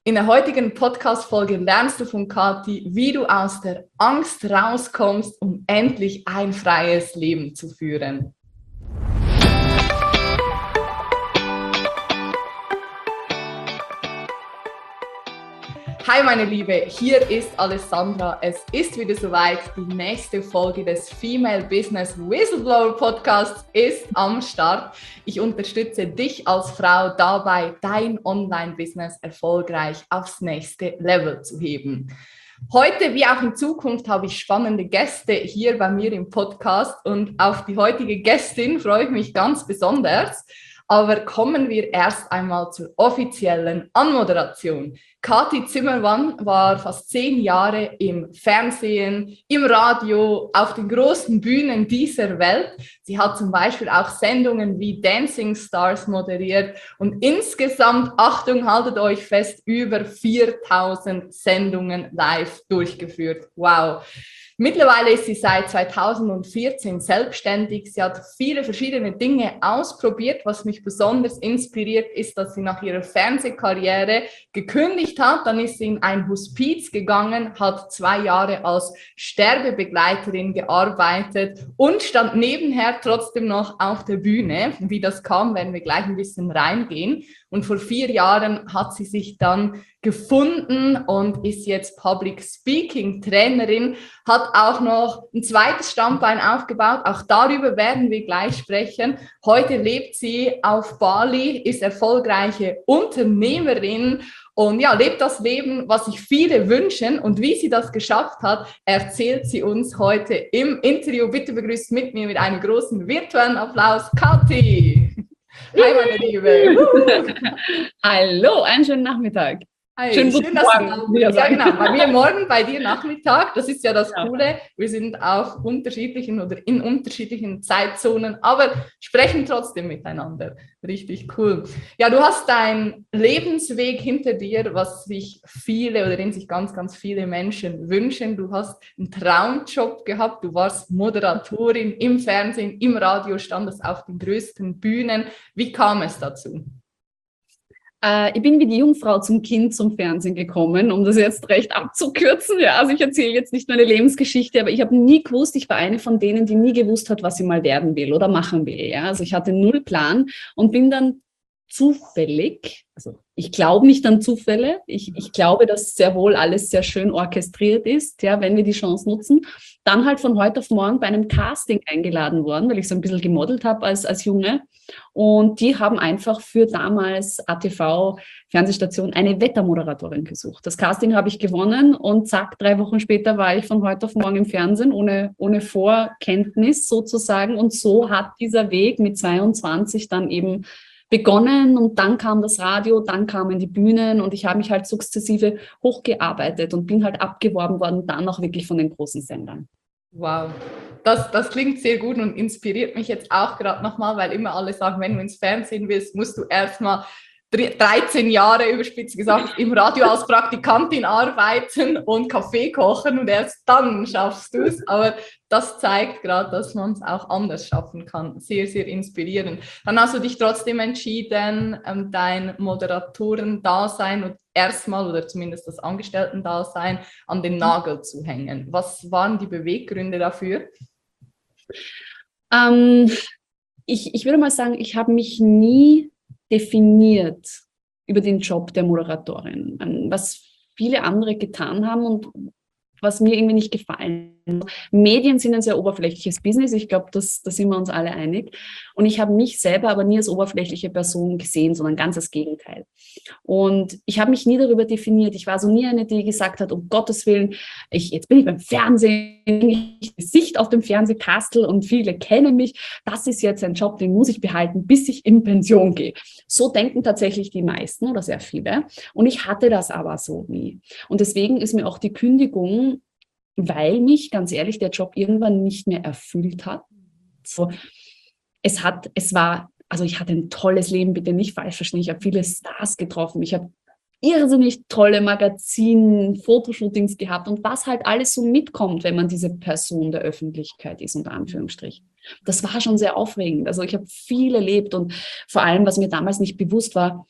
In der heutigen Podcast-Folge lernst du von Kathi, wie du aus der Angst rauskommst, um endlich ein freies Leben zu führen. Hi meine Liebe, hier ist Alessandra. Es ist wieder soweit, die nächste Folge des Female Business Whistleblower Podcasts ist am Start. Ich unterstütze dich als Frau dabei, dein Online-Business erfolgreich aufs nächste Level zu heben. Heute wie auch in Zukunft habe ich spannende Gäste hier bei mir im Podcast und auf die heutige Gästin freue ich mich ganz besonders. Aber kommen wir erst einmal zur offiziellen Anmoderation. Kathi Zimmermann war fast 10 Jahre im Fernsehen, im Radio, auf den großen Bühnen dieser Welt. Sie hat zum Beispiel auch Sendungen wie Dancing Stars moderiert und insgesamt, Achtung, haltet euch fest, über 4000 Sendungen live durchgeführt. Wow! Mittlerweile ist sie seit 2014 selbstständig. Sie hat viele verschiedene Dinge ausprobiert. Was mich besonders inspiriert, ist, dass sie nach ihrer Fernsehkarriere gekündigt hat. Dann ist sie in ein Hospiz gegangen, hat 2 Jahre als Sterbebegleiterin gearbeitet und stand nebenher trotzdem noch auf der Bühne. Wie das kam, werden wir gleich ein bisschen reingehen. Und vor 4 Jahren hat sie sich dann gefunden und ist jetzt Public Speaking Trainerin, hat auch noch ein zweites Standbein aufgebaut. Auch darüber werden wir gleich sprechen. Heute lebt sie auf Bali, ist erfolgreiche Unternehmerin und ja, lebt das Leben, was sich viele wünschen. Und wie sie das geschafft hat, erzählt sie uns heute im Interview. Bitte begrüßt mit mir mit einem großen virtuellen Applaus Kathi. Hi, meine Liebe. Hallo, einen schönen Nachmittag. Hi, schön, dass du ja, genau, bei mir morgen, bei dir Nachmittag. Das ist ja das Coole. Wir sind auf unterschiedlichen oder in unterschiedlichen Zeitzonen, aber sprechen trotzdem miteinander. Richtig cool. Ja, du hast deinen Lebensweg hinter dir, was sich viele oder den sich ganz, ganz viele Menschen wünschen. Du hast einen Traumjob gehabt. Du warst Moderatorin im Fernsehen, im Radio, standest auf den größten Bühnen. Wie kam es dazu? Ich bin wie die Jungfrau zum Kind zum Fernsehen gekommen, um das jetzt recht abzukürzen. Ja, also ich erzähle jetzt nicht meine Lebensgeschichte, aber ich habe nie gewusst, ich war eine von denen, die nie gewusst hat, was sie mal werden will oder machen will. Ja, also ich hatte null Plan und bin dann zufällig, also ich glaube nicht an Zufälle, ich glaube, dass sehr wohl alles sehr schön orchestriert ist, ja, wenn wir die Chance nutzen, dann halt von heute auf morgen bei einem Casting eingeladen worden, weil ich so ein bisschen gemodelt habe als Junge und die haben einfach für damals ATV Fernsehstation eine Wettermoderatorin gesucht. Das Casting habe ich gewonnen und zack, 3 Wochen später war ich von heute auf morgen im Fernsehen, ohne Vorkenntnis sozusagen und so hat dieser Weg mit 22 dann eben begonnen und dann kam das Radio, dann kamen die Bühnen und ich habe mich halt sukzessive hochgearbeitet und bin halt abgeworben worden, dann auch wirklich von den großen Sendern. Wow, das klingt sehr gut und inspiriert mich jetzt auch gerade nochmal, weil immer alle sagen, wenn du ins Fernsehen willst, musst du erstmal 13 Jahre überspitzt gesagt im Radio als Praktikantin arbeiten und Kaffee kochen und erst dann schaffst du es. Aber das zeigt gerade, dass man es auch anders schaffen kann. Sehr, sehr inspirierend. Dann hast du dich trotzdem entschieden, dein Moderatoren-Dasein und erstmal oder zumindest das Angestellten-Dasein an den Nagel zu hängen. Was waren die Beweggründe dafür? Ich würde mal sagen, ich habe mich nie definiert über den Job der Moderatorin, was viele andere getan haben und was mir irgendwie nicht gefallen. Medien sind ein sehr oberflächliches Business, ich glaube, da sind wir uns alle einig. Und ich habe mich selber aber nie als oberflächliche Person gesehen, sondern ganz das Gegenteil. Und ich habe mich nie darüber definiert. Ich war so nie eine, die gesagt hat, um Gottes Willen, jetzt bin ich beim Fernsehen, ich Gesicht auf dem Fernsehkastel und viele kennen mich. Das ist jetzt ein Job, den muss ich behalten, bis ich in Pension gehe. So denken tatsächlich die meisten oder sehr viele. Und ich hatte das aber so nie. Und deswegen ist mir auch die Kündigung, weil mich, ganz ehrlich, der Job irgendwann nicht mehr erfüllt hat. So, ich hatte ein tolles Leben, bitte nicht falsch verstehen. Ich habe viele Stars getroffen. Ich habe irrsinnig tolle Magazin-Fotoshootings gehabt und was halt alles so mitkommt, wenn man diese Person der Öffentlichkeit ist, unter Anführungsstrich. Das war schon sehr aufregend. Also ich habe viel erlebt und vor allem, was mir damals nicht bewusst war,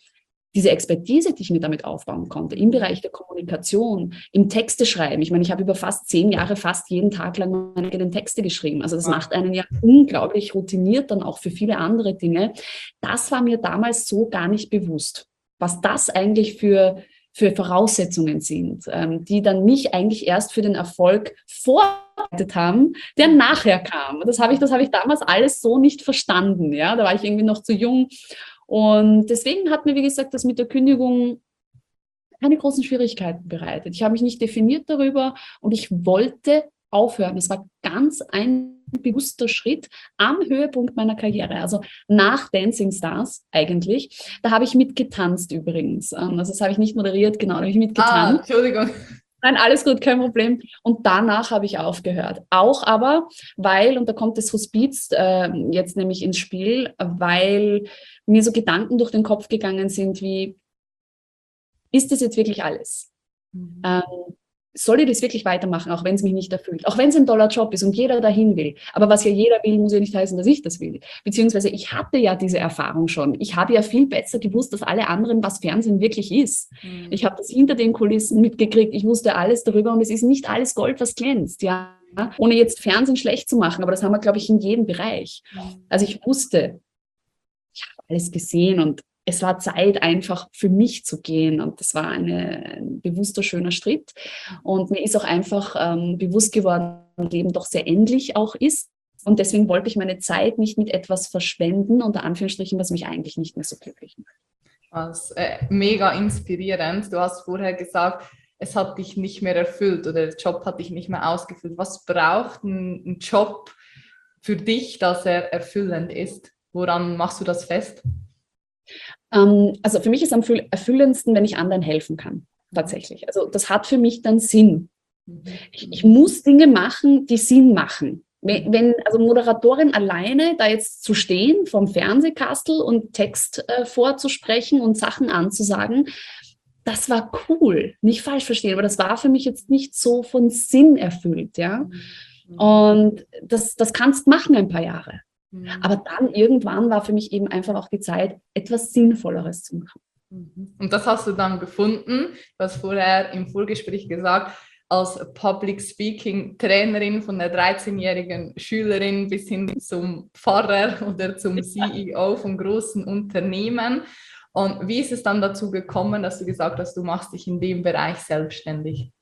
diese Expertise, die ich mir damit aufbauen konnte, im Bereich der Kommunikation, im Texte schreiben. Ich meine, ich habe über fast 10 Jahre fast jeden Tag lang meine eigenen Texte geschrieben. Also das macht einen ja unglaublich routiniert dann auch für viele andere Dinge. Das war mir damals so gar nicht bewusst, was das eigentlich für Voraussetzungen sind, die dann mich eigentlich erst für den Erfolg vorbereitet haben, der nachher kam. Das habe ich damals alles so nicht verstanden. Ja? Da war ich irgendwie noch zu jung. Und deswegen hat mir, wie gesagt, das mit der Kündigung keine großen Schwierigkeiten bereitet. Ich habe mich nicht definiert darüber und ich wollte aufhören. Es war ganz ein bewusster Schritt am Höhepunkt meiner Karriere, also nach Dancing Stars eigentlich. Da habe ich mitgetanzt übrigens. Also das habe ich nicht moderiert, genau, da habe ich mitgetanzt. Entschuldigung. Nein, alles gut, kein Problem. Und danach habe ich aufgehört. Auch aber, weil, und da kommt das Hospiz jetzt nämlich ins Spiel, weil mir so Gedanken durch den Kopf gegangen sind wie, ist das jetzt wirklich alles? Soll ich das wirklich weitermachen, auch wenn es mich nicht erfüllt? Auch wenn es ein toller Job ist und jeder dahin will. Aber was ja jeder will, muss ja nicht heißen, dass ich das will. Beziehungsweise ich hatte ja diese Erfahrung schon. Ich habe ja viel besser gewusst als alle anderen, was Fernsehen wirklich ist. Ich habe das hinter den Kulissen mitgekriegt. Ich wusste alles darüber und es ist nicht alles Gold, was glänzt. Ja, ohne jetzt Fernsehen schlecht zu machen. Aber das haben wir, glaube ich, in jedem Bereich. Also ich wusste, ich habe alles gesehen und es war Zeit, einfach für mich zu gehen. Und das war ein bewusster, schöner Schritt. Und mir ist auch einfach bewusst geworden, dass das Leben doch sehr endlich auch ist. Und deswegen wollte ich meine Zeit nicht mit etwas verschwenden, unter Anführungsstrichen, was mich eigentlich nicht mehr so glücklich macht. Das ist mega inspirierend. Du hast vorher gesagt, es hat dich nicht mehr erfüllt oder der Job hat dich nicht mehr ausgefüllt. Was braucht ein Job für dich, dass er erfüllend ist? Woran machst du das fest? Also für mich ist am erfüllendsten, wenn ich anderen helfen kann, tatsächlich. Also das hat für mich dann Sinn. Ich muss Dinge machen, die Sinn machen. Wenn also Moderatorin alleine da jetzt zu stehen vom Fernsehkastel und Text vorzusprechen und Sachen anzusagen, das war cool, nicht falsch verstehen, aber das war für mich jetzt nicht so von Sinn erfüllt, ja. Und das kannst du machen ein paar Jahre. Aber dann irgendwann war für mich eben einfach auch die Zeit, etwas Sinnvolleres zu machen. Und das hast du dann gefunden. Du hast vorher im Vorgespräch gesagt, als Public Speaking Trainerin von der 13-jährigen Schülerin bis hin zum Pfarrer oder zum CEO von großen Unternehmen. Und wie ist es dann dazu gekommen, dass du gesagt hast, du machst dich in dem Bereich selbstständig?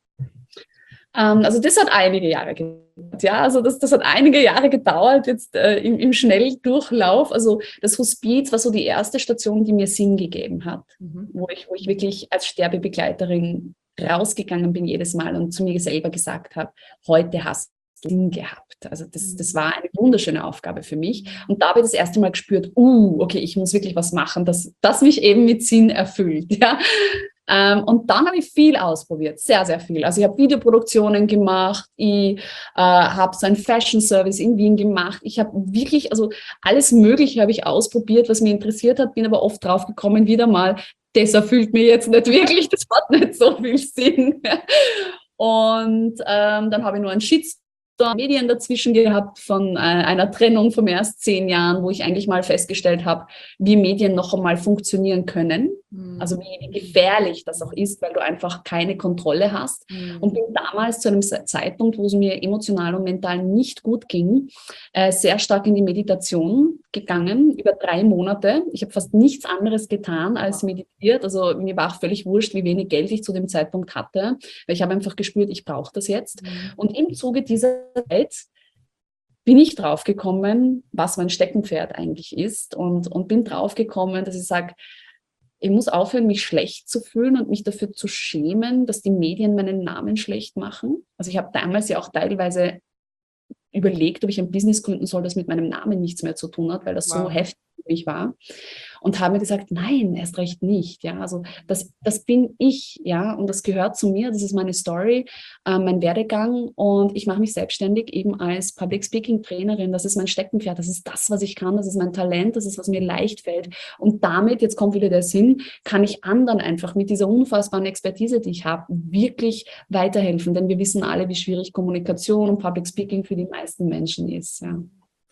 Also das hat einige Jahre gedauert. Ja, also das hat einige Jahre gedauert jetzt im Schnelldurchlauf. Also das Hospiz war so die erste Station, die mir Sinn gegeben hat, wo ich wirklich als Sterbebegleiterin rausgegangen bin jedes Mal und zu mir selber gesagt habe, heute hast du Sinn gehabt. Also das war eine wunderschöne Aufgabe für mich. Und da habe ich das erste Mal gespürt, okay, ich muss wirklich was machen, das mich eben mit Sinn erfüllt. Ja. Und dann habe ich viel ausprobiert, sehr, sehr viel. Also ich habe Videoproduktionen gemacht, ich habe so einen Fashion-Service in Wien gemacht. Ich habe wirklich, also alles Mögliche habe ich ausprobiert, was mich interessiert hat, bin aber oft drauf gekommen, wieder mal, das erfüllt mir jetzt nicht wirklich, das hat nicht so viel Sinn. Und dann habe ich nur einen Shitstorm Medien dazwischen gehabt von einer Trennung von mehr als 10 Jahren, wo ich eigentlich mal festgestellt habe, wie Medien noch einmal funktionieren können. Also wie gefährlich das auch ist, weil du einfach keine Kontrolle hast. Und bin damals zu einem Zeitpunkt, wo es mir emotional und mental nicht gut ging, sehr stark in die Meditation gegangen, über 3 Monate. Ich habe fast nichts anderes getan als meditiert. Also mir war auch völlig wurscht, wie wenig Geld ich zu dem Zeitpunkt hatte, weil ich habe einfach gespürt, ich brauche das jetzt. Und im Zuge dieser Zeit bin ich draufgekommen, was mein Steckenpferd eigentlich ist und bin draufgekommen, dass ich sage, ich muss aufhören, mich schlecht zu fühlen und mich dafür zu schämen, dass die Medien meinen Namen schlecht machen. Also ich habe damals ja auch teilweise überlegt, ob ich ein Business gründen soll, das mit meinem Namen nichts mehr zu tun hat, weil das so heftig für mich war. Und habe mir gesagt, nein, erst recht nicht. Ja, also das bin ich, ja, und das gehört zu mir, das ist meine Story, mein Werdegang und ich mache mich selbstständig eben als Public Speaking Trainerin. Das ist mein Steckenpferd, das ist das, was ich kann, das ist mein Talent, das ist, was mir leicht fällt. Und damit, jetzt kommt wieder der Sinn, kann ich anderen einfach mit dieser unfassbaren Expertise, die ich habe, wirklich weiterhelfen. Denn wir wissen alle, wie schwierig Kommunikation und Public Speaking für die meisten Menschen ist. Ja.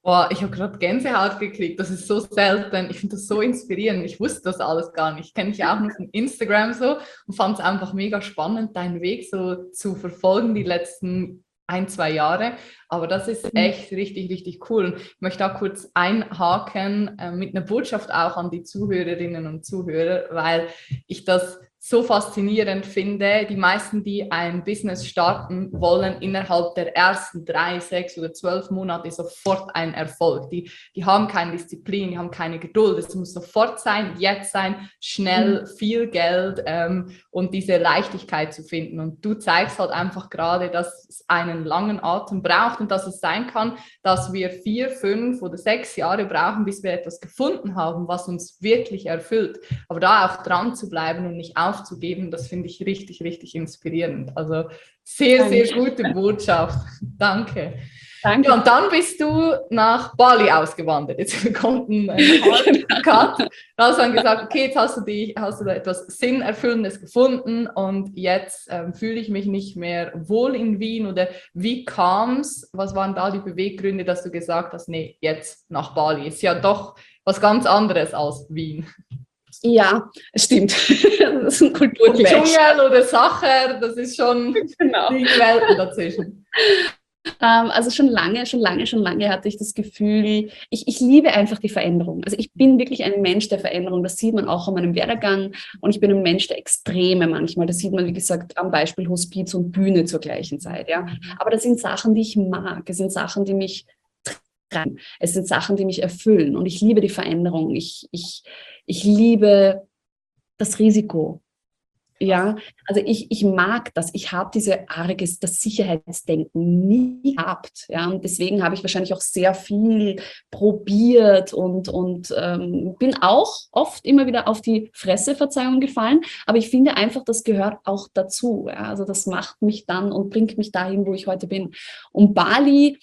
Boah, ich habe gerade Gänsehaut gekriegt. Das ist so selten. Ich finde das so inspirierend. Ich wusste das alles gar nicht. Ich kenne dich ja auch nur von Instagram so und fand es einfach mega spannend, deinen Weg so zu verfolgen, die letzten 1, 2 Jahre. Aber das ist echt richtig, richtig cool. Und ich möchte da kurz einhaken mit einer Botschaft auch an die Zuhörerinnen und Zuhörer, weil ich das so faszinierend finde. Die meisten, die ein Business starten, wollen innerhalb der ersten 3, 6 oder 12 Monate sofort einen Erfolg. Die haben keine Disziplin, die haben keine Geduld. Es muss sofort sein, jetzt sein, schnell, viel Geld und diese Leichtigkeit zu finden. Und du zeigst halt einfach gerade, dass es einen langen Atem braucht und dass es sein kann, dass wir 4, 5 oder 6 Jahre brauchen, bis wir etwas gefunden haben, was uns wirklich erfüllt. Aber da auch dran zu bleiben und nicht aufzugeben, das finde ich richtig, richtig inspirierend. Also sehr, sehr gute Botschaft. Danke. Danke. Ja, und dann bist du nach Bali ausgewandert. Jetzt kommt ein Cut. Da hast du dann gesagt, okay, jetzt hast du da etwas Sinnerfüllendes gefunden und jetzt fühle ich mich nicht mehr wohl in Wien. Oder wie kam es? Was waren da die Beweggründe, dass du gesagt hast, nee, jetzt nach Bali? Ist ja doch was ganz anderes als Wien. Ja, es stimmt. Das ist ein Kulturclash. Dschungel oder Sacher, das ist schon die Welten dazwischen. Also schon lange hatte ich das Gefühl, ich liebe einfach die Veränderung. Also ich bin wirklich ein Mensch der Veränderung. Das sieht man auch an meinem Werdegang. Und ich bin ein Mensch der Extreme manchmal. Das sieht man, wie gesagt, am Beispiel Hospiz und Bühne zur gleichen Zeit. Ja. Aber das sind Sachen, die ich mag. Es sind Sachen, die mich treiben. Es sind Sachen, die mich erfüllen. Und ich liebe die Veränderung. Ich liebe das Risiko. Ja, also ich mag das. Ich habe das Sicherheitsdenken nie gehabt. Ja, und deswegen habe ich wahrscheinlich auch sehr viel probiert und bin auch oft immer wieder auf die Fresse, Verzeihung, gefallen. Aber ich finde einfach, das gehört auch dazu. Ja, also das macht mich dann und bringt mich dahin, wo ich heute bin. Und Bali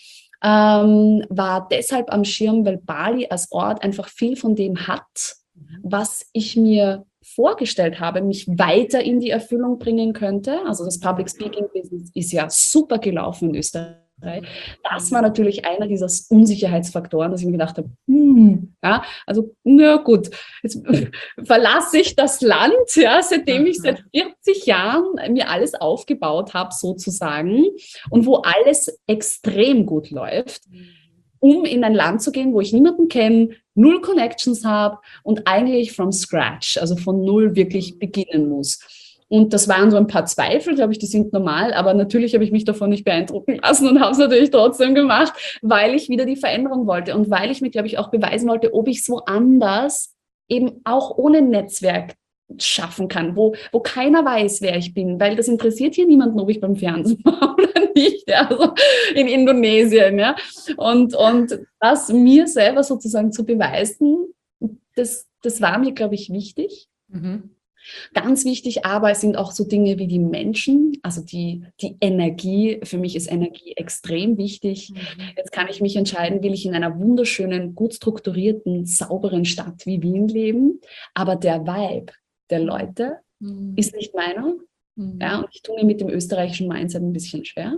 war deshalb am Schirm, weil Bali als Ort einfach viel von dem hat, was ich mir vorgestellt habe, mich weiter in die Erfüllung bringen könnte. Also das Public Speaking Business ist ja super gelaufen in Österreich. Das war natürlich einer dieser Unsicherheitsfaktoren, dass ich mir gedacht habe, ja, also na gut, jetzt verlasse ich das Land, ja, seitdem ich seit 40 Jahren mir alles aufgebaut habe sozusagen und wo alles extrem gut läuft, um in ein Land zu gehen, wo ich niemanden kenne, 0 Connections habe und eigentlich from scratch, also von 0 wirklich beginnen muss. Und das waren so ein paar Zweifel, glaube ich, die sind normal, aber natürlich habe ich mich davon nicht beeindrucken lassen und habe es natürlich trotzdem gemacht, weil ich wieder die Veränderung wollte und weil ich mir, glaube ich, auch beweisen wollte, ob ich es woanders eben auch ohne Netzwerk schaffen kann, wo keiner weiß, wer ich bin, weil das interessiert hier niemanden, ob ich beim Fernsehen war oder nicht, ja, also in Indonesien, ja, und das mir selber sozusagen zu beweisen, das war mir, glaube ich, wichtig. Ganz wichtig, aber es sind auch so Dinge wie die Menschen, also die Energie. Für mich ist Energie extrem wichtig. Jetzt kann ich mich entscheiden, will ich in einer wunderschönen, gut strukturierten, sauberen Stadt wie Wien leben, aber der Vibe der Leute ist nicht meiner. Ja, und ich tue mir mit dem österreichischen Mindset ein bisschen schwer.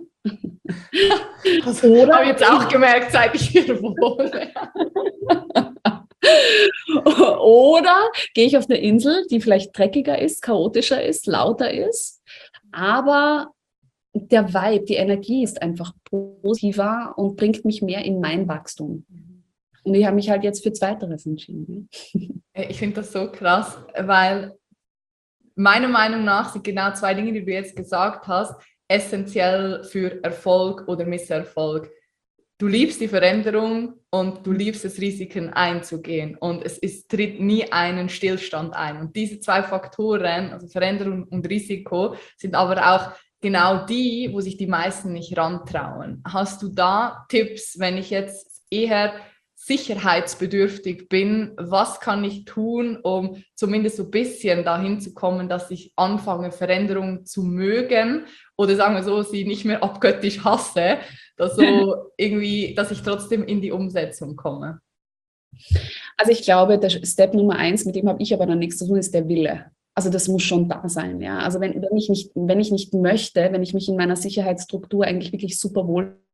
Das habe ich jetzt auch gemerkt, seit ich hier wohne. Oder gehe ich auf eine Insel, die vielleicht dreckiger ist, chaotischer ist, lauter ist, aber der Vibe, die Energie ist einfach positiver und bringt mich mehr in mein Wachstum. Und ich habe mich halt jetzt für Zweiteres entschieden. Ich finde das so krass, weil meiner Meinung nach sind genau 2 Dinge, die du jetzt gesagt hast, essentiell für Erfolg oder Misserfolg. Du liebst die Veränderung und du liebst es, Risiken einzugehen. Und es tritt nie einen Stillstand ein. Und diese 2 Faktoren, also Veränderung und Risiko, sind aber auch genau die, wo sich die meisten nicht rantrauen. Hast du da Tipps, wenn ich jetzt eher sicherheitsbedürftig bin, was kann ich tun, um zumindest so ein bisschen dahin zu kommen, dass ich anfange, Veränderungen zu mögen oder sagen wir so, sie nicht mehr abgöttisch hasse, dass so irgendwie, dass ich trotzdem in die Umsetzung komme? Also ich glaube, der Step Nummer 1, mit dem habe ich aber dann nichts zu tun, ist der Wille. Also das muss schon da sein, ja. Also wenn ich nicht möchte, wenn ich mich in meiner Sicherheitsstruktur eigentlich wirklich super wohl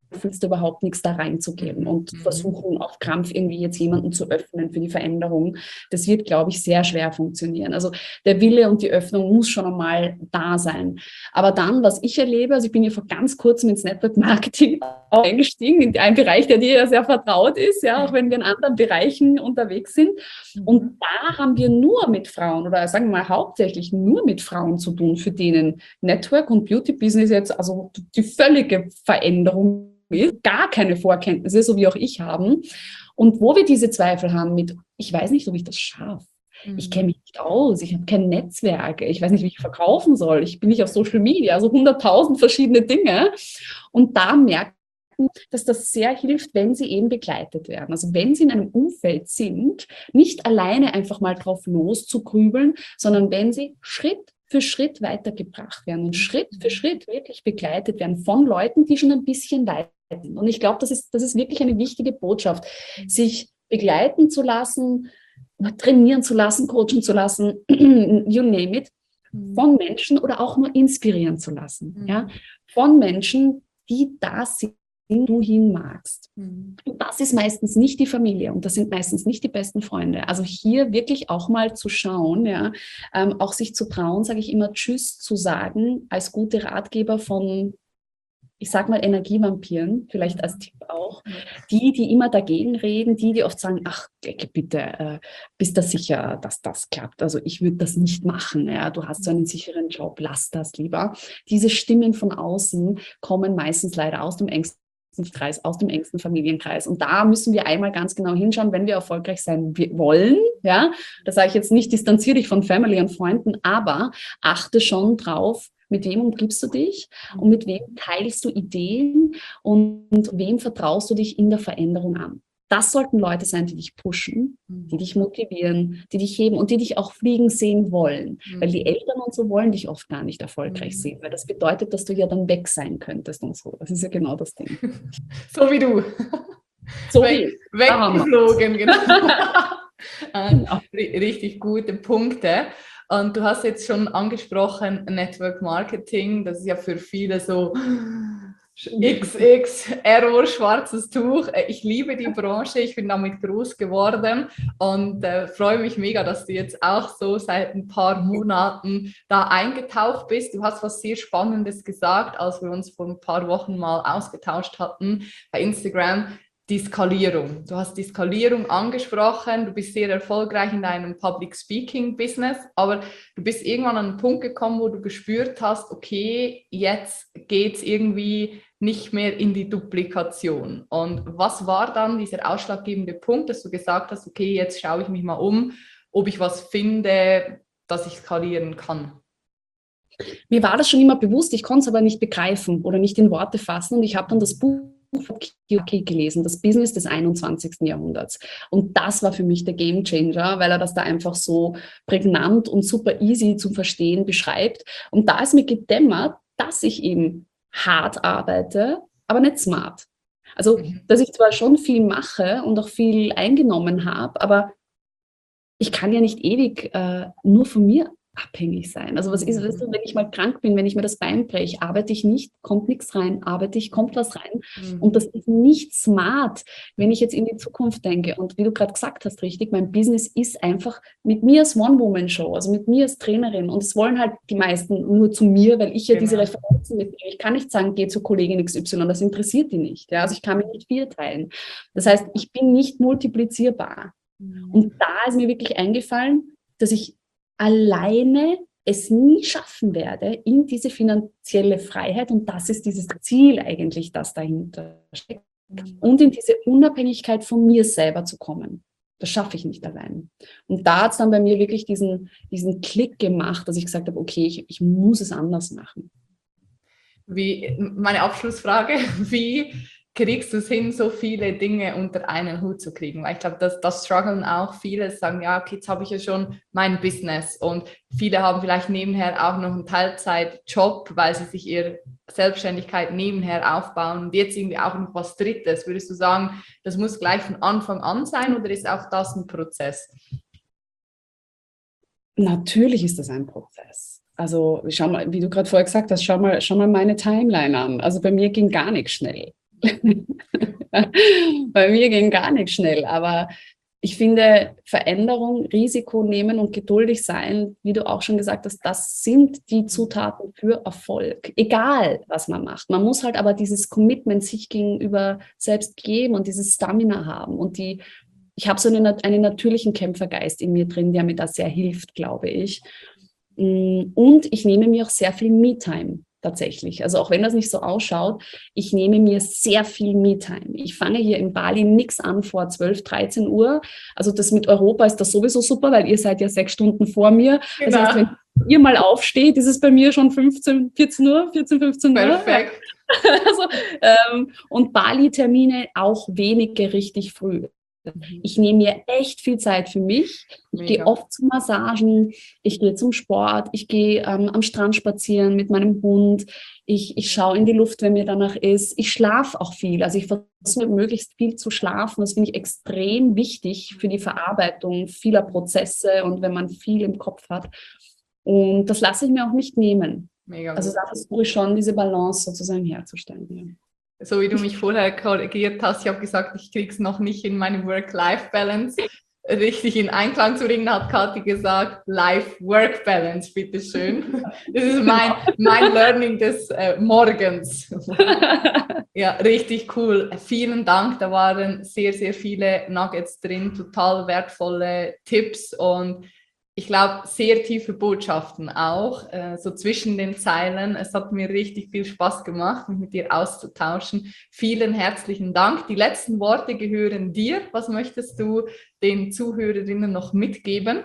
fühlst du überhaupt nichts da reinzugeben und versuchen auf Krampf irgendwie jetzt jemanden zu öffnen für die Veränderung. Das wird, glaube ich, sehr schwer funktionieren. Also der Wille und die Öffnung muss schon einmal da sein. Aber dann, was ich erlebe, also ich bin ja vor ganz kurzem ins Network Marketing eingestiegen, in einen Bereich, der dir ja sehr vertraut ist, ja, auch wenn wir in anderen Bereichen unterwegs sind. Und da haben wir nur mit Frauen oder sagen wir mal hauptsächlich nur mit Frauen zu tun, für denen Network und Beauty Business jetzt also die völlige Veränderung ist, gar keine Vorkenntnisse, so wie auch ich haben. Und wo wir diese Zweifel haben mit, ich weiß nicht, ob ich das schaffe. Ich kenne mich nicht aus, ich habe kein Netzwerk, ich weiß nicht, wie ich verkaufen soll, ich bin nicht auf Social Media, also 100.000 verschiedene Dinge. Und da merken, dass das sehr hilft, wenn sie eben begleitet werden. Also wenn sie in einem Umfeld sind, nicht alleine einfach mal drauf loszugrübeln, sondern wenn sie Schritt für Schritt weitergebracht werden und Schritt für Schritt wirklich begleitet werden von Leuten, die schon ein bisschen weiter sind. Und ich glaube, das ist wirklich eine wichtige Botschaft, sich begleiten zu lassen, trainieren zu lassen, coachen zu lassen, you name it, von Menschen oder auch nur inspirieren zu lassen. Ja? Von Menschen, die das sind, wo du hin magst. Und das ist meistens nicht die Familie und das sind meistens nicht die besten Freunde. Also hier wirklich auch mal zu schauen, ja, auch sich zu trauen, sage ich immer, Tschüss zu sagen, als gute Ratgeber von, ich sag mal, Energievampiren, vielleicht als Tipp auch, die immer dagegen reden, die oft sagen, ach, bitte, bist du sicher, dass das klappt? Also ich würde das nicht machen, ja, du hast so einen sicheren Job, lass das lieber. Diese Stimmen von außen kommen meistens leider aus dem engsten Kreis, aus dem engsten Familienkreis. Und da müssen wir einmal ganz genau hinschauen, wenn wir erfolgreich sein wollen. Ja, da sage ich jetzt nicht, distanziere dich von Family und Freunden, aber achte schon drauf, mit wem umgibst du dich und mit wem teilst du Ideen und wem vertraust du dich in der Veränderung an. Das sollten Leute sein, die dich pushen, die dich motivieren, die dich heben und die dich auch fliegen sehen wollen. Weil die Eltern und so wollen dich oft gar nicht erfolgreich sehen, weil das bedeutet, dass du ja dann weg sein könntest und so. Das ist ja genau das Ding. So wie du. So wie weggeflogen, genau. Richtig gute Punkte. Und du hast jetzt schon angesprochen, Network Marketing, das ist ja für viele so XX, Error, schwarzes Tuch. Ich liebe die Branche, ich bin damit groß geworden und freue mich mega, dass du jetzt auch so seit ein paar Monaten da eingetaucht bist. Du hast was sehr Spannendes gesagt, als wir uns vor ein paar Wochen mal ausgetauscht hatten bei Instagram. Die Skalierung. Du hast die Skalierung angesprochen, du bist sehr erfolgreich in deinem Public Speaking Business, aber du bist irgendwann an einen Punkt gekommen, wo du gespürt hast, okay, jetzt geht es irgendwie nicht mehr in die Duplikation. Und was war dann dieser ausschlaggebende Punkt, dass du gesagt hast, okay, jetzt schaue ich mich mal um, ob ich was finde, das ich skalieren kann? Mir war das schon immer bewusst, ich konnte es aber nicht begreifen oder nicht in Worte fassen und ich habe dann das Buch gelesen, das Business des 21. Jahrhunderts. Und das war für mich der Gamechanger, weil er das da einfach so prägnant und super easy zu verstehen beschreibt. Und da ist mir gedämmert, dass ich eben hart arbeite, aber nicht smart. Also, dass ich zwar schon viel mache und auch viel eingenommen habe, aber ich kann ja nicht ewig nur von mir abhängig sein. Also was ist, wenn ich mal krank bin, wenn ich mir das Bein breche, arbeite ich nicht, kommt nichts rein, arbeite ich, kommt was rein. Und das ist nicht smart, wenn ich jetzt in die Zukunft denke. Und wie du gerade gesagt hast, richtig, mein Business ist einfach mit mir als One-Woman-Show, also mit mir als Trainerin. Und es wollen halt die meisten nur zu mir, weil ich ja diese Referenzen mitbringe. Ich kann nicht sagen, geh zur Kollegin XY, das interessiert die nicht. Ja? Also ich kann mich nicht vierteilen. Das heißt, ich bin nicht multiplizierbar. Und da ist mir wirklich eingefallen, dass ich alleine es nie schaffen werde in diese finanzielle Freiheit, und das ist dieses Ziel eigentlich, das dahinter steckt, und in diese Unabhängigkeit von mir selber zu kommen. Das schaffe ich nicht allein. Und da hat es dann bei mir wirklich diesen Klick gemacht, dass ich gesagt habe, okay, ich muss es anders machen. Meine Abschlussfrage, wie kriegst du es hin, so viele Dinge unter einen Hut zu kriegen? Weil ich glaube, das strugglen auch viele, sagen, ja, okay, jetzt habe ich ja schon mein Business, und viele haben vielleicht nebenher auch noch einen Teilzeitjob, weil sie sich ihre Selbstständigkeit nebenher aufbauen und jetzt irgendwie auch noch was Drittes. Würdest du sagen, das muss gleich von Anfang an sein, oder ist auch das ein Prozess? Natürlich ist das ein Prozess. Also schau mal, wie du gerade vorher gesagt hast, schau mal meine Timeline an. Also bei mir ging gar nichts schnell. Bei mir ging gar nicht schnell, aber ich finde, Veränderung, Risiko nehmen und geduldig sein, wie du auch schon gesagt hast, das sind die Zutaten für Erfolg. Egal, was man macht. Man muss halt aber dieses Commitment sich gegenüber selbst geben und dieses Stamina haben. Und ich habe so einen natürlichen Kämpfergeist in mir drin, der mir da sehr hilft, glaube ich. Und ich nehme mir auch sehr viel Me-Time. Tatsächlich. Also auch wenn das nicht so ausschaut, ich nehme mir sehr viel Me-Time. Ich fange hier in Bali nichts an vor 12, 13 Uhr. Also das mit Europa ist das sowieso super, weil ihr seid ja 6 Stunden vor mir. Genau. Das heißt, wenn ihr mal aufsteht, ist es bei mir schon 14, 15 Uhr. Perfekt. Also, und Bali-Termine auch wenige richtig früh. Ich nehme mir echt viel Zeit für mich. Ich gehe oft zu Massagen, ich gehe zum Sport, ich gehe am Strand spazieren mit meinem Hund, ich schaue in die Luft, wenn mir danach ist. Ich schlafe auch viel, also ich versuche möglichst viel zu schlafen. Das finde ich extrem wichtig für die Verarbeitung vieler Prozesse und wenn man viel im Kopf hat. Und das lasse ich mir auch nicht nehmen. Mega also da versuche ich schon, diese Balance sozusagen herzustellen. Ja. So wie du mich vorher korrigiert hast, ich habe gesagt, ich kriege es noch nicht in meine Work-Life-Balance richtig in Einklang zu bringen, hat Kathi gesagt, Life-Work-Balance, bitteschön. Das ist mein Learning des Morgens. Ja, richtig cool. Vielen Dank, da waren sehr, sehr viele Nuggets drin, total wertvolle Tipps und ich glaube, sehr tiefe Botschaften auch, so zwischen den Zeilen. Es hat mir richtig viel Spaß gemacht, mich mit dir auszutauschen. Vielen herzlichen Dank. Die letzten Worte gehören dir. Was möchtest du den Zuhörerinnen noch mitgeben?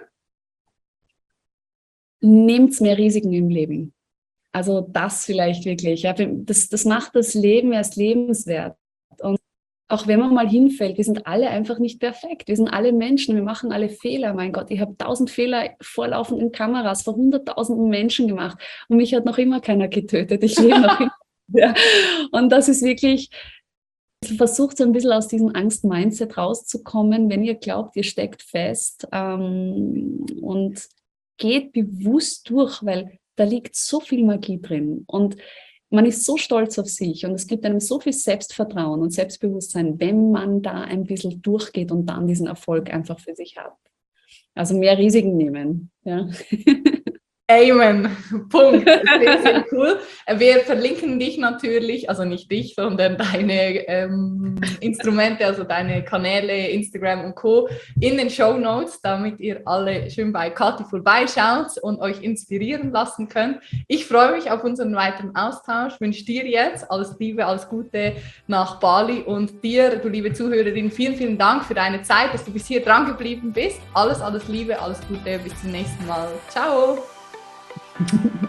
Nehmt mehr Risiken im Leben. Also das vielleicht wirklich. Ja, das macht das Leben erst lebenswert. Und auch wenn man mal hinfällt, wir sind alle einfach nicht perfekt. Wir sind alle Menschen, wir machen alle Fehler. Mein Gott, ich habe 1000 Fehler vor laufenden Kameras vor 100.000 Menschen gemacht und mich hat noch immer keiner getötet. Ich lebe noch immer. Ja. Und das ist wirklich, versucht so ein bisschen aus diesem Angst-Mindset rauszukommen, wenn ihr glaubt, ihr steckt fest und geht bewusst durch, weil da liegt so viel Magie drin und man ist so stolz auf sich und es gibt einem so viel Selbstvertrauen und Selbstbewusstsein, wenn man da ein bisschen durchgeht und dann diesen Erfolg einfach für sich hat. Also mehr Risiken nehmen. Ja. Amen. Punkt. Sehr, sehr cool. Wir verlinken dich natürlich, also nicht dich, sondern deine Instrumente, also deine Kanäle, Instagram und Co. in den Shownotes, damit ihr alle schön bei Kathi vorbeischaut und euch inspirieren lassen könnt. Ich freue mich auf unseren weiteren Austausch, wünsche dir jetzt alles Liebe, alles Gute nach Bali und dir, du liebe Zuhörerin, vielen, vielen Dank für deine Zeit, dass du bis hier dran geblieben bist. Alles Liebe, alles Gute, bis zum nächsten Mal. Ciao!